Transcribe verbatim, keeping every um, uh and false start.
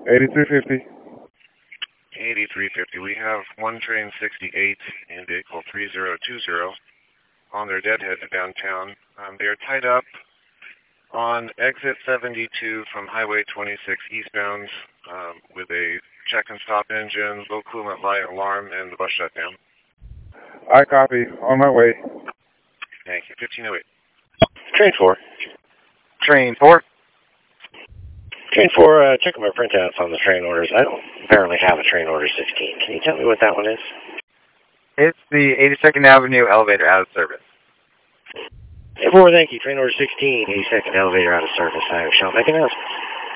eighty-three fifty. eighty-three fifty. We have one train sixty-eight in vehicle three zero two zero on their deadhead to downtown. Um, they are tied up on exit seventy-two from Highway twenty-six eastbound um, with a check and stop engine, low coolant light alarm, and the bus shutdown. I copy. On my way. Thank you. fifteen oh eight. Train four. Train four. Train four, uh, checking my printouts on the train orders. I don't apparently have a train order sixteen. Can you tell me what that one is? It's the eighty-second Avenue elevator out of service. Hey, four, thank you. Train order sixteen, eighty-second elevator out of service. I shall make an announcement.